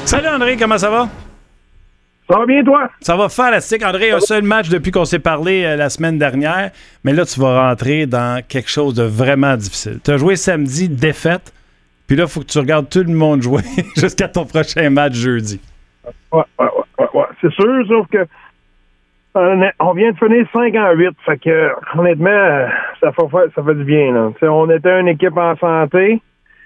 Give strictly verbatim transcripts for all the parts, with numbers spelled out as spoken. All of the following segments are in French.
Salut André, comment ça va? Ça va bien, toi? Ça va fantastique. André, un seul match depuis qu'on s'est parlé euh, la semaine dernière, mais là, tu vas rentrer dans quelque chose de vraiment difficile. Tu as joué samedi, défaite, puis là, il faut que tu regardes tout le monde jouer jusqu'à ton prochain match jeudi. Ouais, ouais, ouais, ouais. C'est sûr, sauf que euh, on vient de finir cinq à huit, fait que honnêtement, ça fait, ça fait du bien. Là. On était une équipe en santé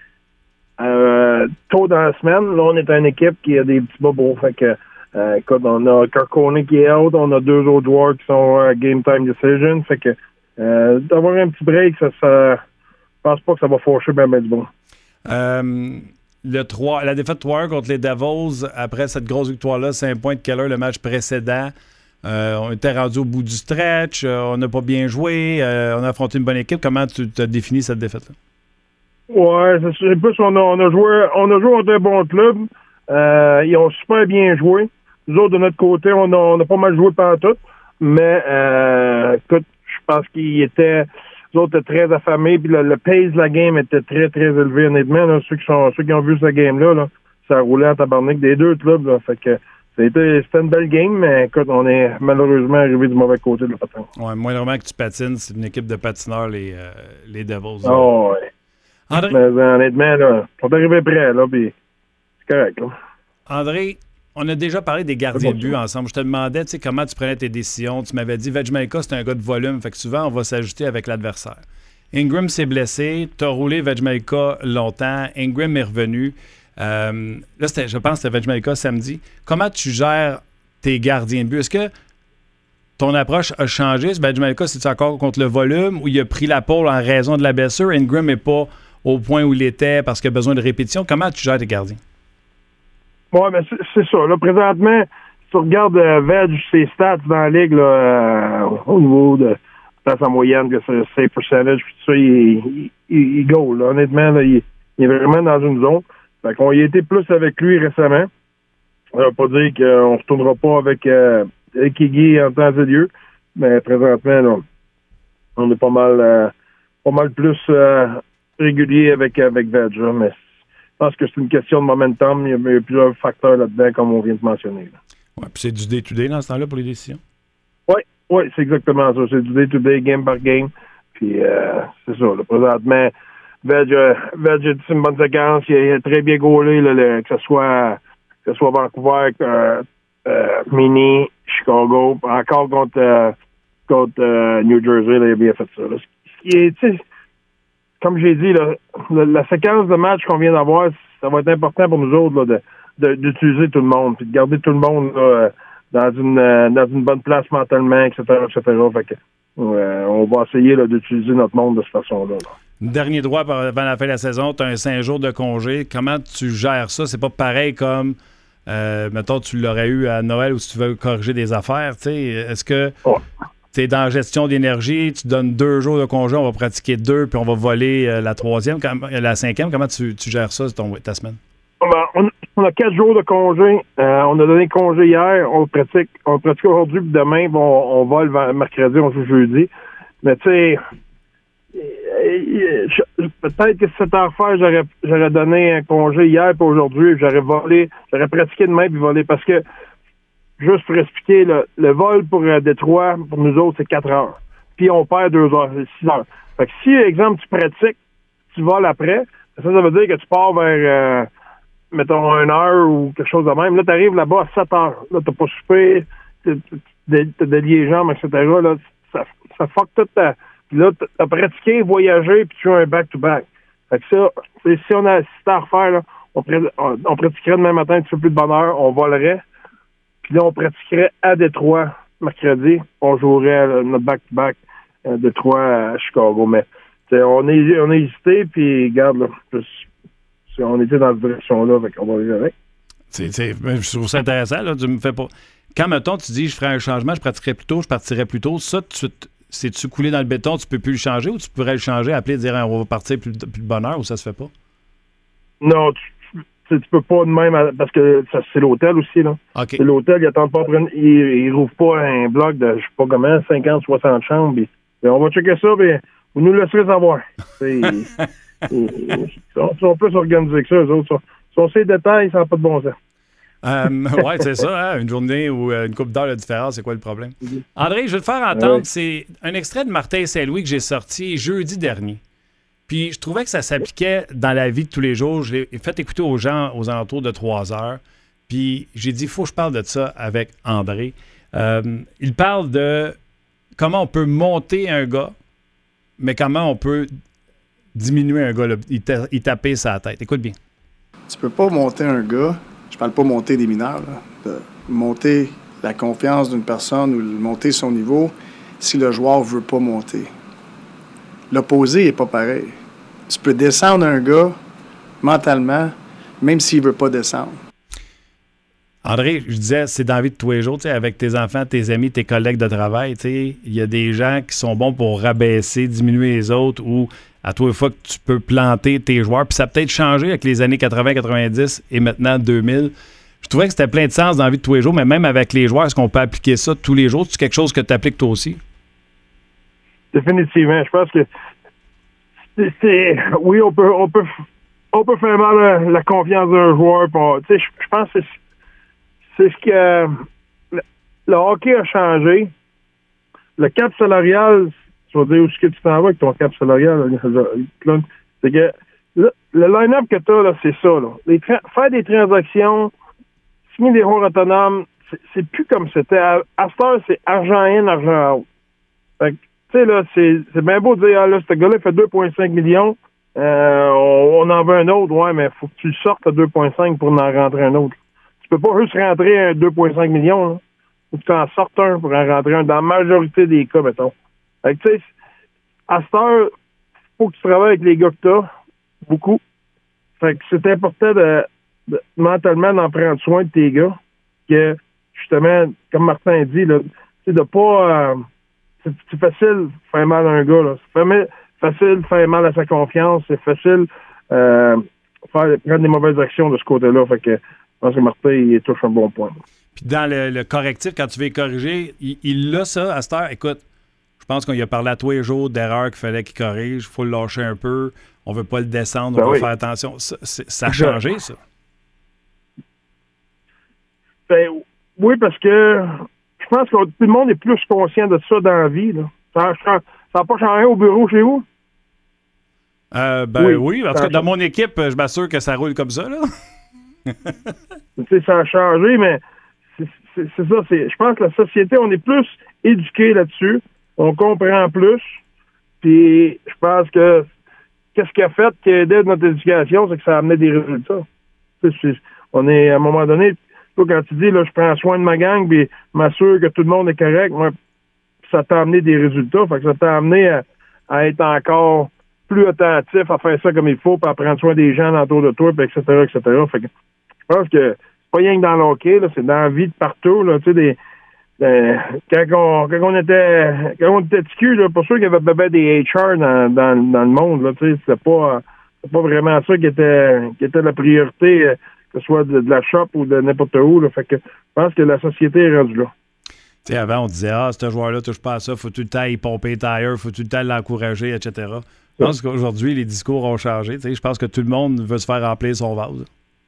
euh, tôt dans la semaine. Là, on est une équipe qui a des petits bobos, fait que Euh, écoute, on a Carcone qui est out, on a deux autres joueurs qui sont euh, game time decision, fait que euh, d'avoir un petit break, ça, ça je pense pas que ça va fâcher bien ben du bon. Euh, le trois, la défaite trois un contre les Devils, après cette grosse victoire-là, cinq points de Keller le match précédent. Euh, on était rendu au bout du stretch, euh, on n'a pas bien joué, euh, on a affronté une bonne équipe. Comment tu as défini cette défaite-là? Ouais, c'est plus on a, on a joué on a joué contre un bon club. Euh, ils ont super bien joué. Nous autres, de notre côté, on a, on a pas mal joué pendant tout. Mais, euh, écoute, je pense qu'ils étaient, les autres étaient très affamés. Puis le, le pace de la game était très, très élevé, honnêtement. Là, ceux, qui sont, ceux qui ont vu cette game-là, là, ça roulait en tabarnak des deux clubs. Là, fait que c'était, c'était une belle game, mais écoute, on est malheureusement arrivé du mauvais côté de la patine. Ouais, moindrement que tu patines, c'est une équipe de patineurs, les, euh, les Devils. Oh, ouais. André... Mais honnêtement, là, on est arrivé près, là, puis c'est correct, là. André, on a déjà parlé des gardiens de but ensemble. Je te demandais tu sais, comment tu prenais tes décisions. Tu m'avais dit Vejmelka, c'est un gars de volume. Fait que souvent, on va s'ajuster avec l'adversaire. Ingram s'est blessé. Tu as roulé Vejmelka longtemps. Ingram est revenu. Euh, là, c'était, je pense que c'était Vejmelka samedi. Comment tu gères tes gardiens de but? Est-ce que ton approche a changé? Vejmelka, c'est-tu encore contre le volume ou il a pris la pole en raison de la blessure? Ingram n'est pas au point où il était parce qu'il a besoin de répétition. Comment tu gères tes gardiens? Oui, mais c'est, c'est ça. Là, présentement, si tu regardes euh, Veg, ses stats dans la ligue, là, euh, au niveau de sa moyenne, que c'est save percentage, puis tout ça, il, il, il go. Là. Honnêtement, là, il, il est vraiment dans une zone. Fait qu'on y a été plus avec lui récemment. Ça veut pas dire qu'on ne retournera pas avec euh, Ekigi en temps et lieu, mais présentement, là, on est pas mal euh, pas mal plus euh, régulier avec, avec Veg. Là, mais je pense que c'est une question de momentum. Il y a, il y a plusieurs facteurs là-dedans, comme on vient de mentionner. Oui, puis c'est du day-to-day dans ce temps-là pour les décisions? Oui, oui, c'est exactement ça. C'est du day-to-day, game par game. Puis euh, c'est ça. Là, présentement, Veg, euh, Veg a une bonne séquence. Il a très bien gaulé, là, le, que ce soit que ce soit Vancouver, euh, euh, Mini, Chicago, encore contre, euh, contre euh, New Jersey, là, il a bien fait ça. Là. Ce qui est, tu sais, comme j'ai dit, là, la, la séquence de match qu'on vient d'avoir, ça va être important pour nous autres là, de, de, d'utiliser tout le monde, puis de garder tout le monde là, dans une euh, dans une bonne place mentalement, et cetera, et cetera. Fait que, euh, on va essayer là, d'utiliser notre monde de cette façon-là. Là. Dernier droit avant la fin de la saison, tu as un cinq jours de congé. Comment tu gères ça? C'est pas pareil comme, euh, mettons, tu l'aurais eu à Noël ou si tu veux corriger des affaires. T'sais. Est-ce que... Oh. Tu es dans la gestion d'énergie, tu donnes deux jours de congé, on va pratiquer deux, puis on va voler euh, la troisième, la cinquième. Comment tu, tu gères ça, ton, ta semaine? Ben, on, on a quatre jours de congé. Euh, on a donné congé hier. On pratique on pratique aujourd'hui, puis demain, on, on vole mercredi, on joue jeudi. Mais tu sais, peut-être que si c'était à refaire, j'aurais, j'aurais donné un congé hier puis aujourd'hui, puis j'aurais volé, j'aurais pratiqué demain puis volé, parce que juste pour expliquer, le, le vol pour euh, Détroit, pour nous autres, c'est quatre heures. Puis on perd deux heures, c'est six heures. Fait que si, exemple, tu pratiques, tu voles après, ça, ça veut dire que tu pars vers, euh, mettons, une heure ou quelque chose de même. Là, tu arrives là-bas à sept heures. Là, t'as pas soupé, t'as délié les jambes, et cetera. Là, ça, ça fuck toute ta... Puis là, t'as pratiqué, voyagé, puis tu as un back-to-back. Fait que ça, si on a si t'as à refaire, là, on, on, on pratiquerait demain matin un petit peu plus de bonne heure, on volerait. Puis là, on pratiquerait à Détroit mercredi. On jouerait là, notre back-to-back à Détroit à Chicago. Mais on est on a hésité, puis regarde, là, juste, on était dans cette direction-là, fait qu'on va aller avec. C'est, c'est, je trouve ça intéressant. Là, tu me fais pas... Quand, mettons, tu dis je ferais un changement, je pratiquerais plus tôt, je partirais plus tôt, ça, tu, c'est-tu coulé dans le béton, tu peux plus le changer, ou tu pourrais le changer, appeler, dire on va partir plus, plus de bonne heure, ou ça se fait pas? Non, tu Tu peux pas de même, parce que ça, c'est l'hôtel aussi, là. Okay. C'est l'hôtel, ils attendent pas, ils, ils rouvrent pas un bloc de, je sais pas comment, cinquante, soixante chambres. Puis, puis on va checker ça, puis vous nous laisserez savoir. ils, ils, ils, sont, ils sont plus organisés que ça, eux autres. Sont, sont ces détails, ça n'a pas de bon sens. Euh, oui, c'est ça, hein? Une journée ou une couple d'heures de différence, c'est quoi le problème? André, je vais te faire entendre, ouais. C'est un extrait de Martin Saint-Louis que j'ai sorti jeudi dernier. Puis je trouvais que ça s'appliquait dans la vie de tous les jours. Je l'ai fait écouter aux gens aux alentours de trois heures. Puis j'ai dit, il faut que je parle de ça avec André. Euh, il parle de comment on peut monter un gars, mais comment on peut diminuer un gars, là, il, ta- il taper sa tête. Écoute bien. Tu peux pas monter un gars, je parle pas monter des mineurs, là, de monter la confiance d'une personne ou monter son niveau si le joueur veut pas monter. L'opposé est pas pareil. Tu peux descendre un gars mentalement, même s'il veut pas descendre. André, je disais, c'est dans la vie de tous les jours, avec tes enfants, tes amis, tes collègues de travail. Il y a des gens qui sont bons pour rabaisser, diminuer les autres ou à toi, une fois que tu peux planter tes joueurs. Puis ça a peut-être changé avec les années quatre-vingts quatre-vingt-dix et maintenant deux mille. Je trouvais que c'était plein de sens dans la vie de tous les jours, mais même avec les joueurs, est-ce qu'on peut appliquer ça tous les jours? C'est quelque chose que tu appliques toi aussi? Définitivement. Je pense que c'est, c'est oui, on peut on peut on peut faire mal la, la confiance d'un joueur. Je, je pense que c'est, c'est ce que le, le hockey a changé. Le cap salarial, tu vas dire où est-ce que tu t'en vas avec ton cap salarial, c'est que le, le line-up que tu as, là, c'est ça. Là. Les tra- faire des transactions, signer des joueurs autonomes, c'est, c'est plus comme c'était. À, à cette heure, c'est argent in, argent out. Fait que, tu sais, là, c'est, c'est bien beau de dire, ah, là, ce gars-là fait deux virgule cinq millions, euh, on, on en veut un autre, ouais, mais il faut que tu le sortes à deux virgule cinq pour en rentrer un autre. Tu peux pas juste rentrer un deux virgule cinq millions, là. Faut que tu en sortes un pour en rentrer un, dans la majorité des cas, mettons. Fait que, tu sais, à cette heure, faut que tu travailles avec les gars que t'as, beaucoup. Fait que c'est important de, de mentalement d'en prendre soin de tes gars, que, justement, comme Martin dit, là, tu sais, de pas... Euh, c'est, c'est facile de faire mal à un gars, là. C'est facile de faire mal à sa confiance, c'est facile euh, faire, prendre des mauvaises actions de ce côté-là. Fait que, je pense que Martin, il touche un bon point. Puis dans le, le correctif, quand tu veux corriger, il, il a ça à cette heure. Écoute, je pense qu'on y a parlé à tous les jours d'erreurs qu'il fallait qu'il corrige. Il faut le lâcher un peu. On veut pas le descendre. On ben va oui. faire attention. Ça, ça a changé, ça? Ben, oui, parce que je pense que tout le monde est plus conscient de ça dans la vie. Là. Ça n'a pas changé au bureau chez vous? Euh, ben oui. oui. En tout cas, dans mon équipe, je m'assure que ça roule comme ça. Là. Tu sais, ça a changé, mais c'est, c'est, c'est ça. C'est, je pense que la société, on est plus éduqué là-dessus. On comprend plus. Puis je pense que qu'est-ce qui a fait qui a aidé notre éducation, c'est que ça a amené des résultats. C'est, c'est, on est, à un moment donné, toi, quand tu dis, là, je prends soin de ma gang, puis m'assure que tout le monde est correct, moi, ça t'a amené des résultats. Fait que ça t'a amené à, à être encore plus attentif, à faire ça comme il faut, puis à prendre soin des gens autour de toi, puis et cetera, et cetera. Fait que je pense que c'est pas rien que dans le hockey, là, c'est dans la vie de partout, là, tu sais, des... Euh, quand, on, quand on était quand on était T Q, là, pour sûr qu'il y avait bébé des H R dans, dans, dans le monde, là, tu sais, c'était pas, c'était pas vraiment ça qui était, qui était la priorité, euh, que ce soit de, de la shop ou de n'importe où, là. Fait que je pense que la société est rendue là. Tu sais, avant, on disait, ah, ce joueur-là touche pas à ça, faut tout le temps y pomper les tires, faut tout le temps l'encourager, et cetera. Je pense ouais. qu'aujourd'hui, les discours ont changé. Tu sais, je pense que tout le monde veut se faire remplir son vase.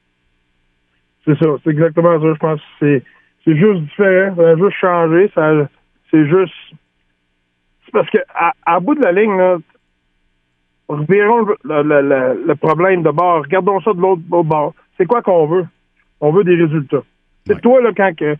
C'est ça, c'est exactement ça. Je pense que c'est C'est juste différent, ça a juste changé, ça, c'est juste... C'est parce que à, à bout de la ligne, là, revirons le, le, le, le problème de bord, regardons ça de l'autre, l'autre bord. C'est quoi qu'on veut? On veut des résultats. C'est ouais. toi, là, quand que...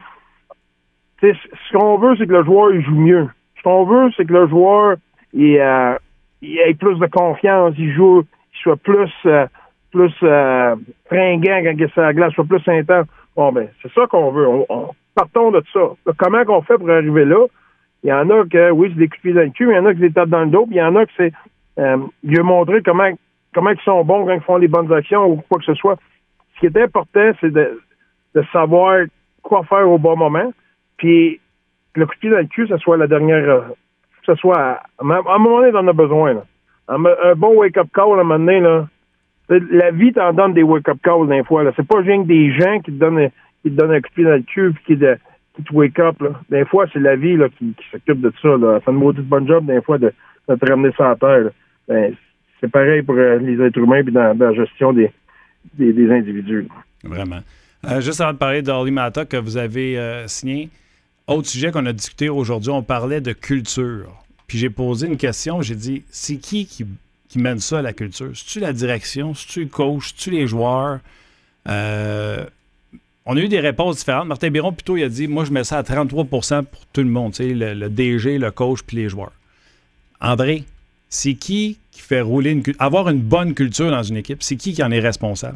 Ce qu'on veut, c'est que le joueur il joue mieux. Ce qu'on veut, c'est que le joueur il, euh, il ait plus de confiance, il joue, il soit plus, euh, plus euh, fringant quand il est sur la glace, soit plus intense. Bon, ben, c'est ça qu'on veut. On, on, partons de ça. Là, comment qu'on fait pour arriver là? Il y en a que, oui, c'est des coups de pied dans le cul, mais il y en a qui les tapent dans le dos, puis il y en a que c'est euh, lui montrer comment, comment ils sont bons quand ils font les bonnes actions ou quoi que ce soit. Ce qui est important, c'est de, de savoir quoi faire au bon moment, puis que le coup de pied dans le cul, ce soit la dernière... Euh, que ce soit... À, à un moment donné, on en a besoin. Là. Un, un bon wake-up call, à un moment donné, là, la vie t'en donne des wake-up calls des fois. Là. C'est pas rien que des gens qui te donnent, qui te donnent un coup de pied dans le cul et qui, de, qui te wake up. Là. Des fois, c'est la vie là, qui, qui s'occupe de ça. Là. Elle fait une maudite bonne job, des fois, de, de te ramener ça à terre. Ben, c'est pareil pour euh, les êtres humains et dans, dans la gestion des, des, des individus. Vraiment. Euh, juste avant de parler d'Olli Mata que vous avez euh, signé, autre sujet qu'on a discuté aujourd'hui, on parlait de culture. Puis j'ai posé une question, j'ai dit, c'est qui qui, qui mène ça à la culture? C'est-tu la direction? C'est-tu le coach? C'est-tu les joueurs? Euh, on a eu des réponses différentes. Martin Biron, plutôt, il a dit, moi, je mets ça à trente-trois pour cent pour tout le monde, tu sais, le, le D G, le coach puis les joueurs. André, c'est qui qui fait rouler une culture? Avoir une bonne culture dans une équipe, c'est qui qui en est responsable?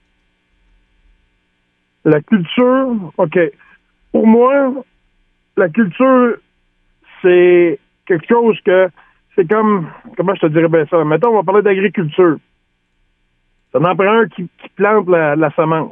La culture, OK. Pour moi, la culture, c'est quelque chose que, c'est comme, comment je te dirais bien ça? Mettons, on va parler d'agriculture. Ça en prend un qui, qui plante la, la semence.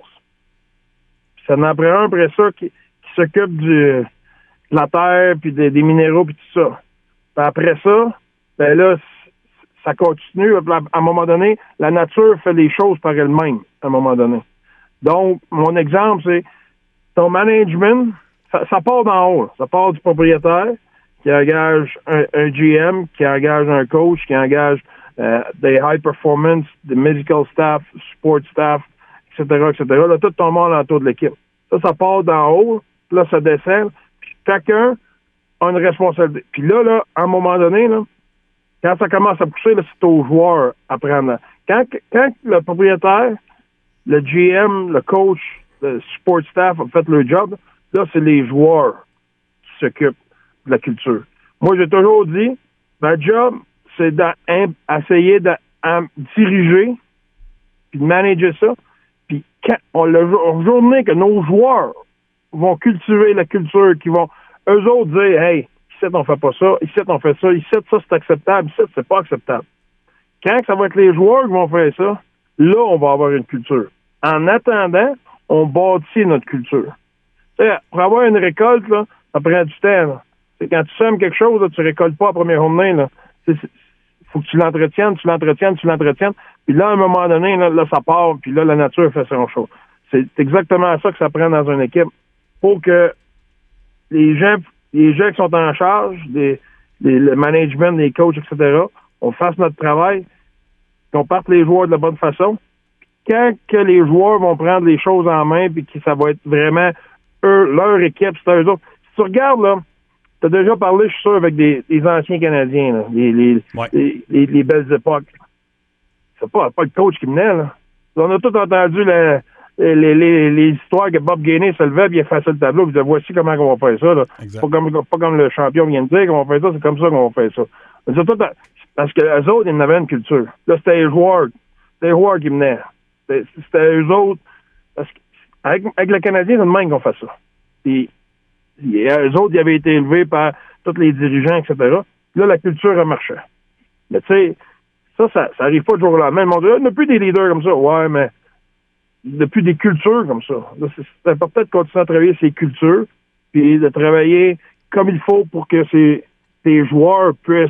Puis ça en prend un après ça qui, qui s'occupe du, de la terre, puis des, des minéraux, puis tout ça. Puis après ça, ben là, ça continue. À un moment donné, la nature fait les choses par elle-même, à un moment donné. Donc, mon exemple, c'est ton management, ça, ça part d'en haut. Là. Ça part du propriétaire qui engage un, un G M, qui engage un coach, qui engage euh, des high performance, des medical staff, support staff, et cetera, et cetera. Là, tout ton monde autour de l'équipe. Ça, ça part d'en haut. Là, ça descend. Puis chacun a une responsabilité. Puis là, là, à un moment donné, là, quand ça commence à pousser, là, c'est aux joueurs à prendre. Quand, quand le propriétaire, le G M, le coach, le support staff ont fait leur job, là, c'est les joueurs qui s'occupent de la culture. Moi, j'ai toujours dit, ma job, c'est d'essayer de diriger puis de manager ça. Puis quand on la journée que nos joueurs vont cultiver la culture, qui vont eux autres dire, hey, ici on fait pas ça, ici on fait ça, ici ça c'est acceptable, ici c'est pas acceptable. Quand ça va être les joueurs qui vont faire ça, là, on va avoir une culture. En attendant, on bâtit notre culture. T'sais, pour avoir une récolte, là, ça prend du temps. Là. Quand tu sèmes quelque chose, là, tu récoltes pas la première journée. Il faut que tu l'entretiennes, tu l'entretiennes, tu l'entretiennes. Puis là, à un moment donné, là, là ça part, puis là, la nature fait son chose. C'est exactement ça que ça prend dans une équipe. Pour que les gens, les gens qui sont en charge, les, les, le management, les coachs, et cetera, on fasse notre travail, qu'on parte les joueurs de la bonne façon. Quand que les joueurs vont prendre les choses en main, puis que ça va être vraiment eux, leur équipe, c'est eux autres. Si tu regardes, là, tu as déjà parlé, je suis sûr, avec des, des anciens Canadiens, là, les, les, ouais. les, les, les belles époques. C'est pas, pas le coach qui menait, là. On a tous entendu la, les, les, les, les histoires que Bob Gainey se levait, puis il effaçait le tableau, puis il disait, voici comment on va faire ça, là. Pas comme, pas comme le champion vient de dire qu'on va faire ça, c'est comme ça qu'on va faire ça. C'est tout, parce que les autres, ils en avaient une culture. Là, c'était les joueurs. C'était les joueurs qui menaient. C'était, c'était eux autres. Parce que avec, avec le Canadien, c'est le même qu'on fait ça. Puis, eux autres, ils avaient été élevés par tous les dirigeants, et cetera. Là, la culture a marché. Mais tu sais, ça, ça, ça arrive pas du jour au lendemain. On dit, il n'y a plus des leaders comme ça. Ouais, mais depuis des cultures comme ça. Là, c'est, c'est important de continuer à travailler ces cultures, puis de travailler comme il faut pour que ces, ces joueurs puissent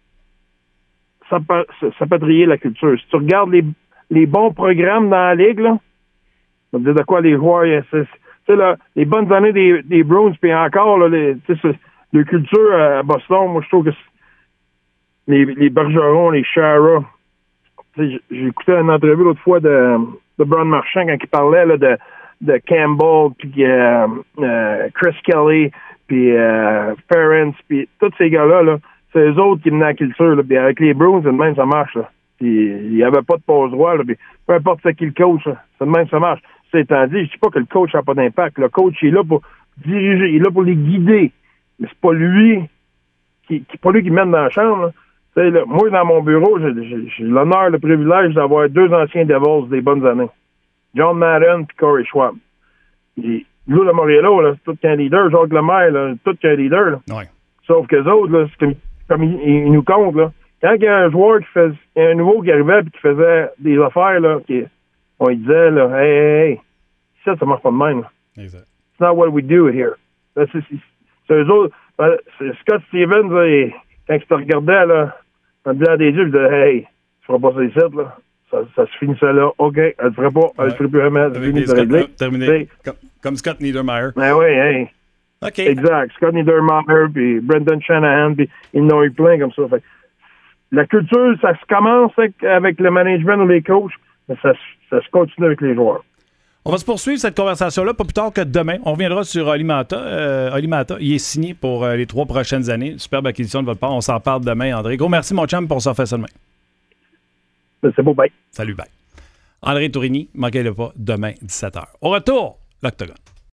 s'apatrier la culture. Si tu regardes les, les bons programmes dans la Ligue, là, on dit de quoi les joueurs, c'est, c'est là, les bonnes années des, des Bruins, puis encore, là, les, le culture à Boston, moi, je trouve que les, les Bergeron, les Chara, j'ai, j'ai écouté une entrevue l'autre fois de, de Brian Marchand quand il parlait là, de, de Campbell, puis euh, euh, Chris Kelly, puis euh, Ferentz, puis tous ces gars-là, là, c'est eux autres qui menaient la culture. Là. Puis avec les Bruins, c'est de même ça marche. Là. Puis il n'y avait pas de pause droit. Là. Puis peu importe c'est qui le coach, là, c'est de même ça marche. C'est étant dit, je ne dis pas que le coach n'a pas d'impact. Le coach il est là pour diriger, il est là pour les guider. Mais c'est pas lui qui, qui pas lui qui mène dans la chambre. Là. Là, moi, dans mon bureau, j'ai, j'ai, j'ai l'honneur, le privilège d'avoir deux anciens Devils des bonnes années. John Madden et Corey Schwab. Et, Lou de Montréal, là, c'est tout qu'un leader. Jacques Lemaire, là, tout qu'un leader. Là. Ouais. Sauf qu'eux autres, là, c'est comme comme ils, ils nous comptent, là. Quand il y a un joueur qui fait, il y a un nouveau qui arrivait et qui faisait des affaires, là, qui, on lui disait, là, hey, hey, hey, ça, ça marche pas de même, là. Exact. It's not what we do here. Là, c'est, c'est, c'est eux autres. C'est Scott Stevens, là, et, quand il te regardait, là, en te disant des yeux, il disait, hey, tu feras pas ça ici, là. Ça, ça se finissait là. OK, elle le ferait pas, elle le ferait plus jamais. Avec les Scott, terminé. Comme, comme Scott Niedermayer. Ben oui, hey. OK. Exact. Scott Niedermayer, puis Brendan Shanahan, puis ils en ont eu plein comme ça. Fait, la culture, ça se commence avec, avec le management ou les coachs, mais ça, ça se continue avec les joueurs. On va se poursuivre cette conversation-là pas plus tard que demain. On reviendra sur Oli Mata. Euh, Oli Mata, il est signé pour euh, les trois prochaines années. Superbe acquisition de votre part. On s'en parle demain, André. Gros merci, mon chum, pour s'en faire ça demain. C'est beau, bye. Salut, bye. André Tourigny, manquez-le pas, demain, dix-sept heures. Au retour, l'Octogone.